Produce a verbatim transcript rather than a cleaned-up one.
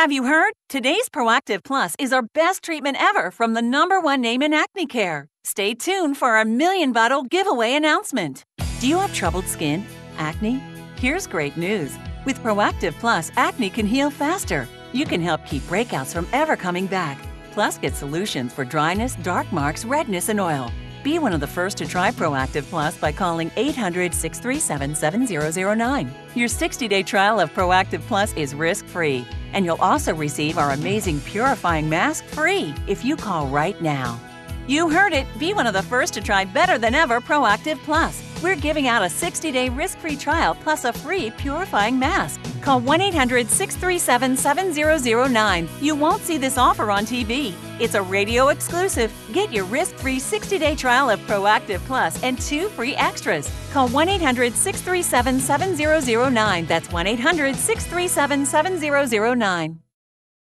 Have you heard? Today's Proactive Plus is our best treatment ever from the number one name in acne care. Stay tuned for our million bottle giveaway announcement. Do you have troubled skin? Acne? Here's great news. With Proactive Plus, acne can heal faster. You can help keep breakouts from ever coming back. Plus, get solutions for dryness, dark marks, redness, and oil. Be one of the first to try Proactive Plus by calling eight hundred, six three seven, seven zero zero nine. Your sixty day trial of Proactive Plus is risk-free, and you'll also receive our amazing purifying mask free if you call right now. You heard it! Be one of the first to try better than ever Proactive Plus. We're giving out a sixty day risk-free trial plus a free purifying mask. Call one eight hundred, six three seven, seven zero zero nine. You won't see this offer on T V. It's a radio exclusive. Get your risk-free sixty day trial of Proactive Plus and two free extras. Call one eight hundred, six three seven, seven zero zero nine. That's one eight hundred, six three seven, seven zero zero nine.